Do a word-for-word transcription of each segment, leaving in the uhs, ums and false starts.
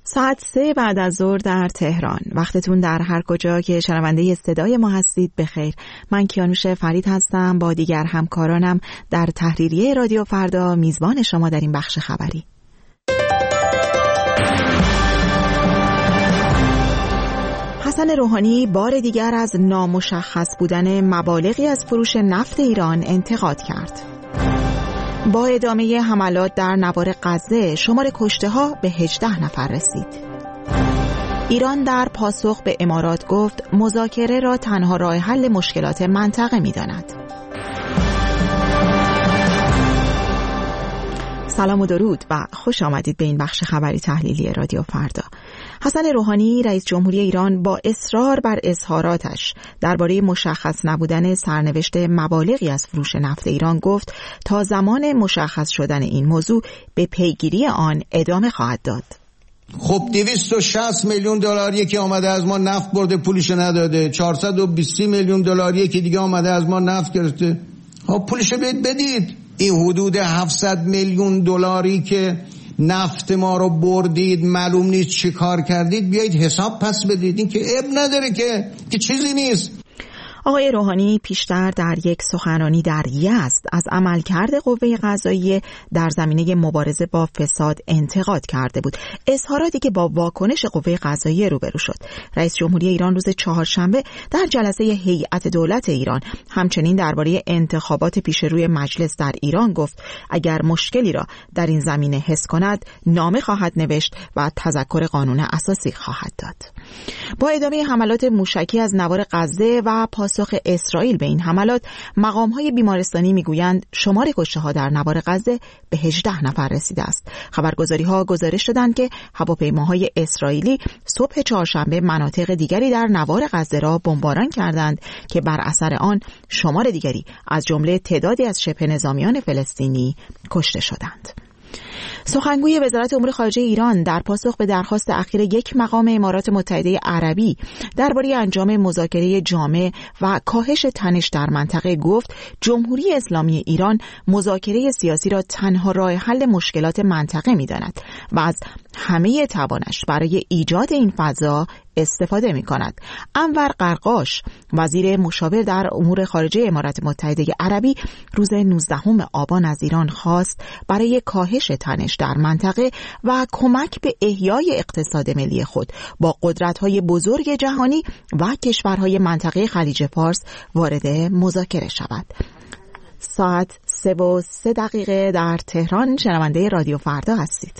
ساعت سه بعد از ظهر در تهران. وقتتون در هر کجا که شنونده صدای ما هستید بخیر. من کیانوش فرید هستم با دیگر همکارانم در تحریریه رادیو فردا میزبان شما در این بخش خبری. حسن روحانی بار دیگر از نامشخص بودن مبالغی از فروش نفت ایران انتقاد کرد. با ادامه حملات در نوار غزه شمار کشته‌ها به هجده نفر رسید. ایران در پاسخ به امارات گفت مذاکره را تنها راه حل مشکلات منطقه می‌داند. سلام و درود و خوش آمدید به این بخش خبری تحلیلی رادیو فردا. حسن روحانی رئیس جمهوری ایران با اصرار بر اظهاراتش درباره مشخص نبودن سرنوشت مبالغی از فروش نفت ایران گفت تا زمان مشخص شدن این موضوع به پیگیری آن ادامه خواهد داد. خب دویست و شصت میلیون دلاری که آمده از ما نفت برده پولش نداده، چهارصد و بیست میلیون دلاری که دیگه آمده از ما نفت گرفته، خب پولش بدید بدید. این حدود هفتصد میلیون دلاری که نفت ما رو بردید معلوم نیست چی کار کردید، بیایید حساب پس بدید. این که اب نداره که که چیزی نیست. آقای روحانی پیشتر در یک سخنرانی در یزد از عملکرد قوه قضاییه در زمینه مبارزه با فساد انتقاد کرده بود، اظهاراتی که با واکنش قوه قضاییه روبرو شد. رئیس جمهوری ایران روز چهارشنبه در جلسه هیئت دولت ایران همچنین درباره انتخابات پیش روی مجلس در ایران گفت اگر مشکلی را در این زمینه حس کند نامه خواهد نوشت و تذکر قانون اساسی خواهد داد. با ادامه حملات موشکی از نوار غزه و پاسخ اسرائیل به این حملات، مقام‌های بیمارستانی میگویند شمار کشته‌ها در نوار غزه به هجده نفر رسیده است. خبرگزاری‌ها گزارش دادند که هواپیماهای اسرائیلی صبح چهارشنبه مناطق دیگری در نوار غزه را بمباران کردند که بر اثر آن شمار دیگری از جمله تعدادی از شبه نظامیان فلسطینی کشته شدند. سخنگوی وزارت امور خارجه ایران در پاسخ به درخواست اخیر یک مقام امارات متحده عربی درباره انجام مذاکره جامع و کاهش تنش در منطقه گفت جمهوری اسلامی ایران مذاکره سیاسی را تنها راه حل مشکلات منطقه می‌داند و از همه توانش برای ایجاد این فضا استفاده می کند. انور قرقاش وزیر مشاور در امور خارجه امارات متحده عربی روز نوزدهم آبان از ایران خواست برای کاهش تنش در منطقه و کمک به احیای اقتصاد ملی خود با قدرت‌های بزرگ جهانی و کشورهای منطقه خلیج فارس وارد مذاکره شود. ساعت سه و سه دقیقه در تهران. شنونده رادیو فردا هستید.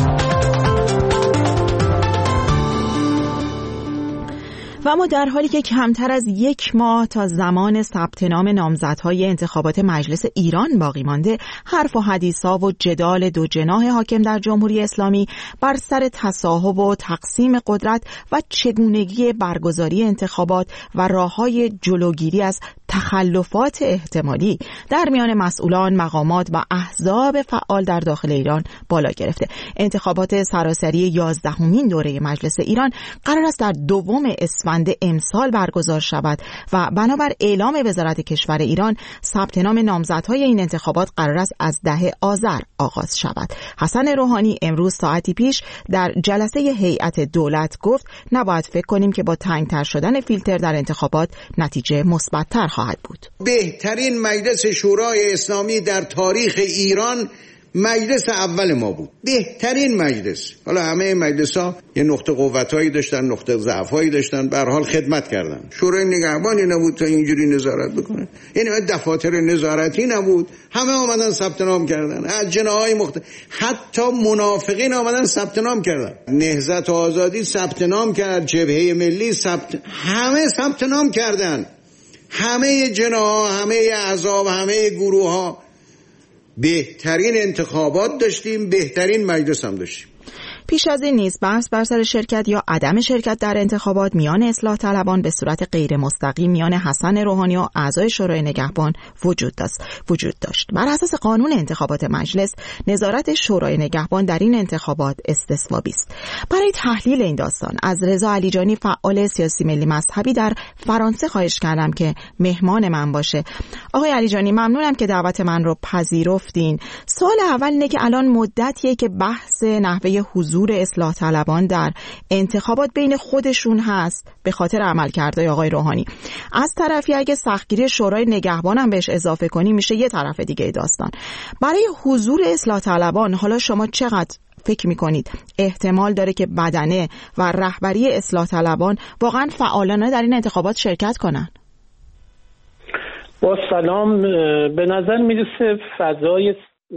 و ما در حالی که کمتر از یک ماه تا زمان ثبت نام نامزدهای انتخابات مجلس ایران باقی مانده، حرف و حدیثا و جدال دو جناح حاکم در جمهوری اسلامی بر سر تصاحب و تقسیم قدرت و چگونگی برگزاری انتخابات و راههای جلوگیری از تخلفات احتمالی در میان مسئولان، مقامات و احزاب فعال در داخل ایران بالا گرفته. انتخابات سراسری یازدهمین دوره مجلس ایران قرار است در دوم اسفند امسال برگزار شود و بنابر اعلام وزارت کشور ایران ثبت نام نامزدهای این انتخابات قرار است از ده آذر آغاز شود. حسن روحانی امروز ساعتی پیش در جلسه هیئت دولت گفت نباید فکر کنیم که با تنگتر شدن فیلتر در انتخابات نتیجه مثبت‌تر خواهد بود. بهترین مجلس شورای اسلامی در تاریخ ایران مجلس اول ما بود، بهترین مجلس. حالا همه مجلس ها یه نقطه قوتایی داشتن، نقطه ضعفایی داشتن، به هر حال خدمت کردن. شورای نگهبانی نبود تا اینجوری نظارت بکنه، یعنی دفاتر نظارتی نبود، همه آمدن ثبت نام کردن از جناح‌های مختلف، حتی منافقین آمدن ثبت نام کردن. نهضت آزادی ثبت نام کرد، جبهه ملی ثبت، همه ثبت نام کردن، همه جناح، همه احزاب، همه گروه ها. بهترین انتخابات داشتیم، بهترین مجلس هم داشتیم. پیش از این نیز بحث بر سر شرکت یا عدم شرکت در انتخابات میان اصلاح طلبان به صورت غیر مستقیم میان حسن روحانی و اعضای شورای نگهبان وجود داشت. وجود داشت. بر اساس قانون انتخابات مجلس، نظارت شورای نگهبان در این انتخابات استثوابی است. برای تحلیل این داستان از رضا علیجانی، فعال سیاسی ملی مذهبی در فرانسه، خواهش کردم که مهمان من باشه. آقای علیجانی، ممنونم که دعوت من رو پذیرفتین. سوال اول اینه که الان مدتیه که بحث نحوه حضور حضور اصلاح طلبان در انتخابات بین خودشون هست به خاطر عملکردهای آقای روحانی. از طرفی اگه سختگیری شورای نگهبان هم بهش اضافه کنی میشه یه طرف دیگه داستان. برای حضور اصلاح طلبان حالا شما چقدر فکر میکنید احتمال داره که بدنه و رهبری اصلاح طلبان واقعا فعالانه در این انتخابات شرکت کنن؟ با سلام، به نظر میرسه فضای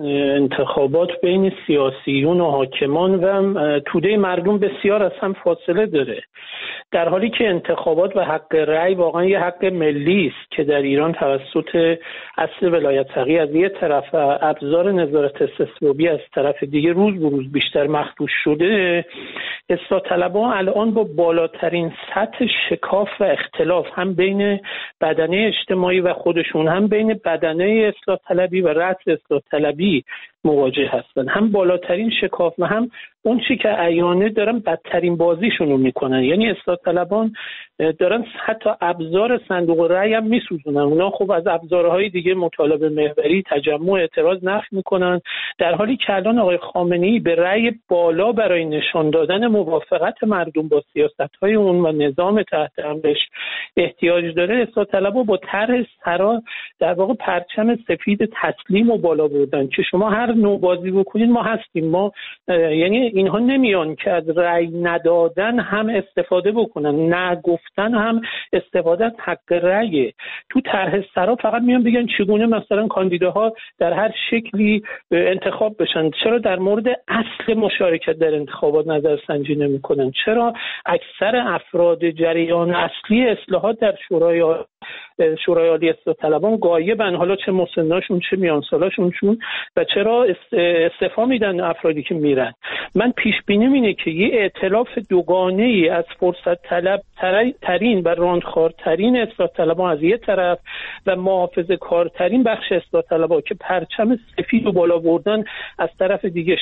انتخابات بین سیاسیون و حاکمان و توده مردم بسیار از هم فاصله داره، در حالی که انتخابات و حق رأی واقعا یه حق ملی است که در ایران توسط اصل ولایت فقیه از یه طرف و ابزار نظارت استثبابی از طرف دیگه روز به روز بیشتر مخدوش شده. اصلاح طلبان الان با بالاترین سطح شکاف و اختلاف هم بین بدنه اجتماعی و خودشون، هم بین بدنه اصلاح طلبی و رأس اصلاح طلبی مواجه هستن، هم بالاترین شکاف و هم اون چی که عیانه دارن بدترین بازیشون رو میکنن. یعنی اصلاح طلبان دارن حتی ابزار صندوق رأی هم میسوزونن. اونا خب از ابزارهای دیگه مطالبه محوری، تجمع، اعتراض نفی میکنن، در حالی که الان آقای خامنه‌ای به رأی بالا برای نشان دادن موافقت مردم با سیاست‌های اون و نظام تحت امرش احتیاج داره. اصلاح طلبا با طرح سرا در واقع پرچم سفید تسلیم و بالا بردن که شما هر نوع بازی بکنید ما هستیم. ما یعنی اینها نمیان که از رأی ندادن هم استفاده بکنن، نه گفتن هم استفاده از حق رأی. تو طرح سرا فقط میان بگن چگونه مثلا کاندیداها در هر شکلی انتخاب بشن. چرا در مورد اصل مشارکت در انتخابات نظرسنجی نمیکنن؟ چرا اکثر افراد جریان اصلی اصلاحات در شورای شورای عالی اصلاح طلبان غایبن، حالا چه مسناشون چه میانسالاشون، و چرا استعفا میدن افرادی که میرن؟ من پیش بینیم اینه که یه ائتلاف دوگانه ای از فرصت طلب ترین و راندخوارترین اصلاح طلبان از یه طرف و محافظه کارترین بخش اصلاح طلبان که پرچم سفید و بالا بردن از طرف دیگه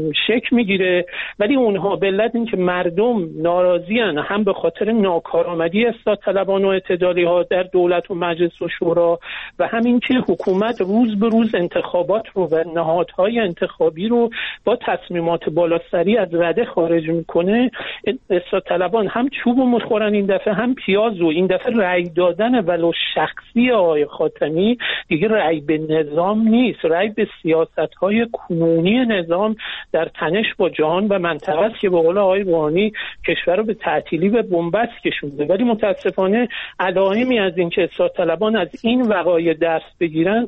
شک میگیره. ولی اونها به علت اینکه مردم ناراضیان، هم به خاطر ناکارآمدی اصلاح طلبان و اعتدالی ها در دولت و مجلس و شورا و همین که حکومت روز به روز انتخابات رو و نهادهای انتخابی رو با تصمیمات بالاسری از رده خارج میکنه، اصلاح طلبان هم چوب و میخورن این دفعه، هم پیاز. و این دفعه رأی دادن ولو شخصی آقای خاتمی دیگه رأی به نظام نیست، رأی به سیاست‌های کنونی نظام در تنش با جهان و منطقه است که به قول آقای روحانی کشور رو به تعطیلی و بنبست کشونده. ولی متاسفانه علائمی از این که اصلاح طلبان از این وقایع درس بگیرن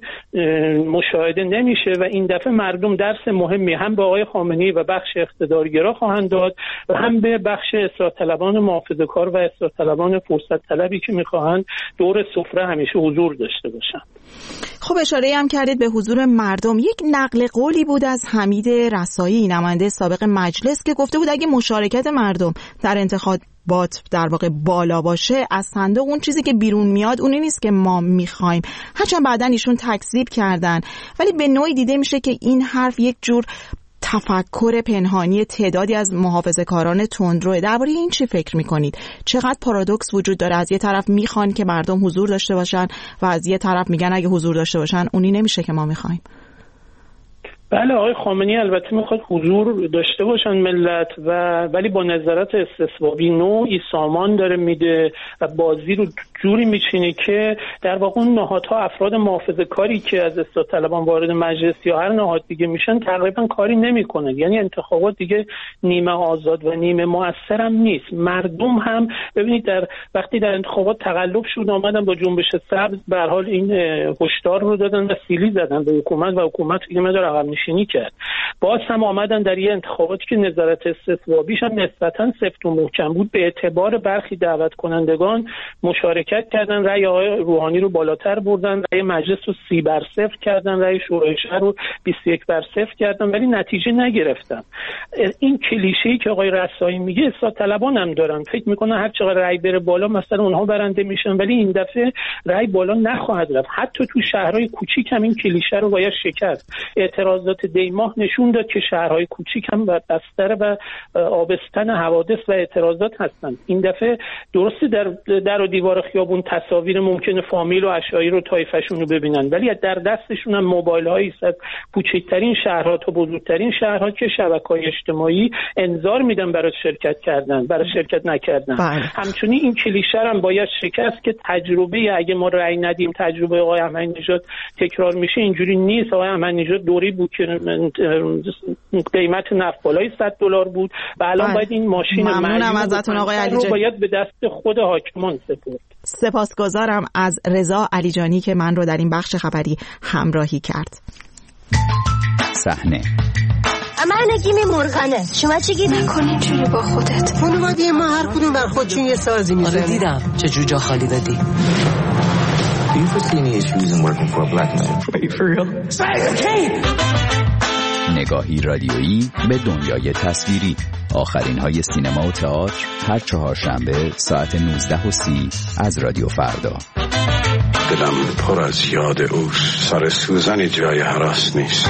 مشاهده نمیشه و این دفعه مردم درس مهمی هم به آقای خامنه‌ای و بخش اقتدارگرا خواهند داد و هم به بخش اصلاح طلبان محافظه‌کار و اصلاح طلبان فرصت طلبی که میخواهند دور سفره همیشه حضور داشته باشن. خب اشاره هم کردید به حضور مردم. یک نقل قولی بود از حمید رسایی، نماینده سابق مجلس، که گفته بود اگه مشارکت مردم در انتخابات در واقع بالا باشه، از صندوق اون چیزی که بیرون میاد اونی نیست که ما میخوایم. هرچند بعدن ایشون تکذیب کردن، ولی به نوعی دیده میشه که این حرف یک جور تفکر پنهانی تعدادی از محافظه‌کاران تندروه. درباره این چی فکر میکنید؟ چقدر پارادوکس وجود داره؟ از یه طرف میخوان که مردم حضور داشته باشن و از یه طرف میگن اگه حضور داشته باشن اونی نمیشه که ما میخوایم. بله، آقای خامنه‌ای البته میخواد حضور داشته باشن ملت، و ولی با نظارت استثبابی نوعی سامان داره میده و بازی رو جوری میچینه که در واقع اون نهادها افراد محافظه کاری که از اصلاح طلبان وارد مجلس یا هر نهاد دیگه میشن تقریبا کاری نمیکنن. یعنی انتخابات دیگه نیمه آزاد و نیمه مؤثر هم نیست. مردم هم ببینید در وقتی در انتخابات تقلب شد آمدن با جنبش سبز به هر حال این هشدار رو دادن و سیلی زدن به حکومت و حکومت دیگه مدار عقب نشینی کرد. باز هم آمدن در یه انتخاباتی که نظارت استثبابیش هم نسبتاً سفت و محکم بود، به اعتبار برخی دعوت کنندگان مشارکت کردن، رأی آقای روحانی رو بالاتر بردن، رأی مجلس رو سی بر صفر کردن، رأی شورای شهر رو بیست و یک بر صفر کردن، ولی نتیجه نگرفتن. این کلیشه‌ای که آقای رسایی میگه اصلاح طلبان هم دارن، فکر میکنن هر چقدر رأی بره بالا مثلا اونها برنده میشن، ولی این دفعه رأی بالا نخواهد رفت. حتی تو شهرهای کوچیک هم این کلیشه رو باید شکست. اعتراض اعتراضات دیماه نشون داد که شهرهای کوچیک هم بستر و آبستن حوادث و اعتراضات هستند. این دفعه درسته در در و دیوار خیابون تصاویر ممکنه فامیل و عشایر و طایفشون رو ببینن، ولی در دستشون هم موبایل هایی از کوچکترین شهرها تا بزرگترین شهرها که شبکه‌های اجتماعی انذار میدن برای شرکت کردن، برای شرکت نکردن. همچنین این کلیشه هم باید شکست که تجربه اگه ما رأی ندیم تجربه آقای احمدی نژاد تکرار میشه. اینجوری نیست. آقای احمدی نژاد دوری بود که قیمت نفت بالای صد دلار بود و الان باید این ماشین ممنونم ازتون آقای علیجانی، باید به دست خود حاکمان سپرد. سپاسگزارم از رضا علیجانی که من رو در این بخش خبری همراهی کرد. صحنه من نگیم مرغنه، شما چی گید نکن اینجوری با خودت. خانواده ما هر کدوم بر خودشون یه سازی میزنن. آره دیدم چه جور جا خالی دادی. Do you foresee any issues in working for a black man? Are you for real? نگاهی رادیویی به دنیای تصویری. آخرین های سینما و تئاتر هر چهارشنبه ساعت نوزده و سی از رادیو فردا. دلم پر از یاد اوست. سر سوزنی جای هراس نیست.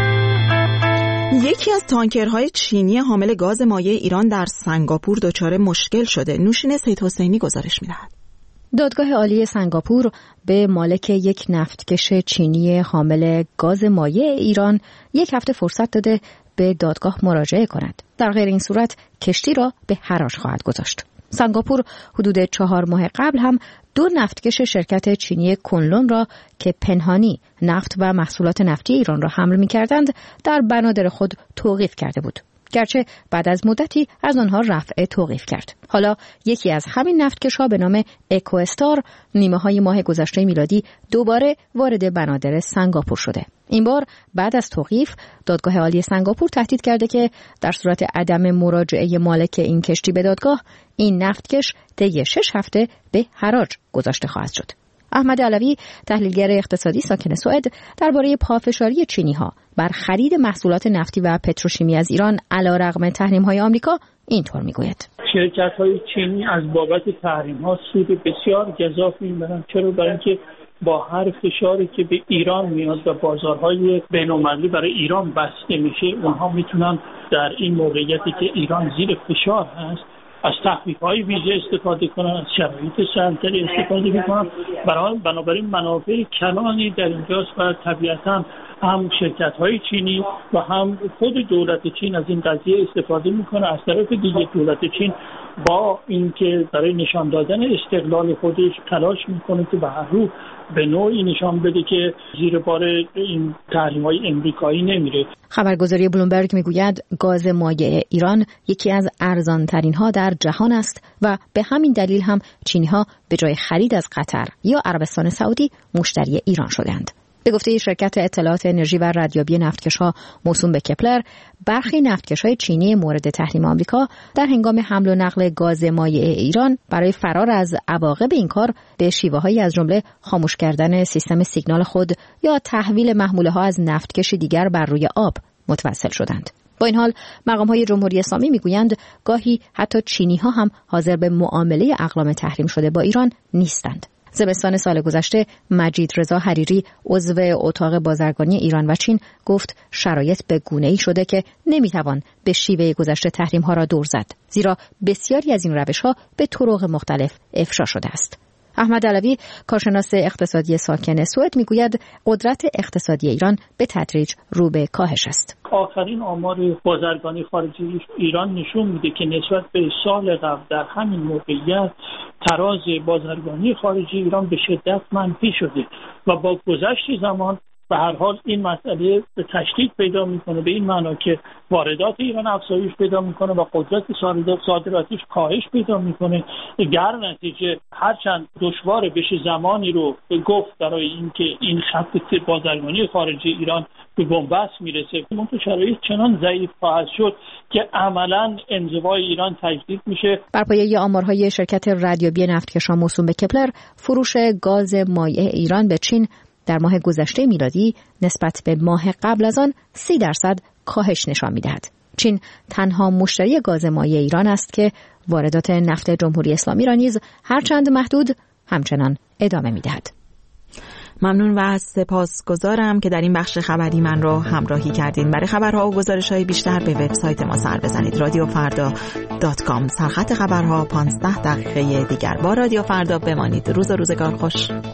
یکی از تانکرهای چینی حامل گاز مایع ایران در سنگاپور دچار مشکل شده. نوشین سید حسینی گزارش می‌دهد. دادگاه عالی سنگاپور به مالک یک نفتکش چینی حامل گاز مایع ایران یک هفته فرصت داده به دادگاه مراجعه کند. در غیر این صورت کشتی را به حراج خواهد گذاشت. سنگاپور حدود چهار ماه قبل هم دو نفتکش شرکت چینی کنلون را که پنهانی نفت و محصولات نفتی ایران را حمل می‌کردند در بنادر خود توقیف کرده بود. گرچه بعد از مدتی از آنها رفع توقیف کرد. حالا یکی از همین نفتکش‌ها به نام اکواستار نیمه های ماه گذشته میلادی دوباره وارد بنادر سنگاپور شده. این بار بعد از توقیف دادگاه عالی سنگاپور تهدید کرده که در صورت عدم مراجعه مالک این کشتی به دادگاه این نفتکش طی شش هفته به حراج گذاشته خواهد شد. احمد علوی تحلیلگر اقتصادی ساکن سوئد درباره پافشاری چینی‌ها بر خرید محصولات نفتی و پتروشیمی از ایران علیرغم تحریم‌های آمریکا اینطور میگوید: شرکت‌های چینی از بابت تحریم‌ها سود بسیار گزاف می‌برند. چرا؟ برای اینکه با هر فشاری که به ایران میاد و بازارهای بین‌المللی برای ایران بسته میشه، اونها میتونن در این موقعیتی که ایران زیر فشار هست از تخفیف‌های ویژه استفاده کنن، از شرایط سهل‌تری استفاده می‌کنن. برای بنابراین منافع کلانی در اینجاست و طبیعتاً هم شرکت‌های چینی و هم خود دولت چین از این قضیه استفاده می‌کنه. از طرف دیگه دولت چین با اینکه برای نشان دادن استقلال خودش تلاش می‌کنه که به هر رو به نوعی نشان بده که زیر بار این تحریم‌های امریکایی نمیره. خبرگزاری بلومبرگ میگوید گاز مایع ایران یکی از ارزان‌ترین‌ها در جهان است و به همین دلیل هم چینی‌ها به جای خرید از قطر یا عربستان سعودی مشتری ایران شدند. به گفته شرکت اطلاعات انرژی و ردیابی نفتکش‌ها موسوم به کپلر، برخی نفتکش‌های چینی مورد تحریم آمریکا در هنگام حمل و نقل گاز مایع ایران برای فرار از عواقب این کار به شیوه‌هایی از جمله خاموش کردن سیستم سیگنال خود یا تحویل محموله‌ها از نفتکش دیگر بر روی آب متوسل شدند. با این حال مقام‌های جمهوری اسلامی میگویند گاهی حتی چینی‌ها هم حاضر به معامله اقلام تحریم شده با ایران نیستند. زمستان سال گذشته مجید رضا حریری عضو اتاق بازرگانی ایران و چین گفت شرایط به گونه‌ای شده که نمیتوان به شیوه گذشته تحریم‌ها را دور زد، زیرا بسیاری از این روش‌ها به طرق مختلف افشا شده است. احمد علوی کارشناس اقتصادی ساکن سوئد میگوید قدرت اقتصادی ایران به تدریج رو به کاهش است. آخرین آمار بازرگانی خارجی ایران نشون میده که نسبت به سال قبل در همین موقعیت تراز بازرگانی خارجی ایران به شدت منفی شده و با گذشت زمان به هر حال این مسئله به تشدید پیدا میکنه، به این معنا که واردات ایران افزایش پیدا میکنه و قدرت صادراتیش کاهش پیدا میکنه. در نتیجه هرچند دشوار بشه زمانی رو به گفت برای اینکه این خط بازرگانی خارجی ایران به بنبست میرسه، منتها شرایط چنان ضعیف خواهد شد که عملاً انزوای ایران تجدید میشه. بر پایه آمارهای شرکت ردیابی نفتکشان موسوم به کپلر، فروش گاز مایع ایران به چین در ماه گذشته میلادی نسبت به ماه قبل از آن سی درصد کاهش نشان می‌دهد. چین تنها مشتری گاز مایع ایران است که واردات نفت جمهوری اسلامی را نیز هرچند محدود همچنان ادامه می‌دهد. ممنون و سپاسگزارم که در این بخش خبری من را همراهی کردین. برای خبرها و گزارش‌های بیشتر به وبسایت ما سر بزنید رادیو فردا دات کام. سرخط خبرها پانزده دقیقه دیگر با رادیو فردا بمانید. روز و روزگار خوش.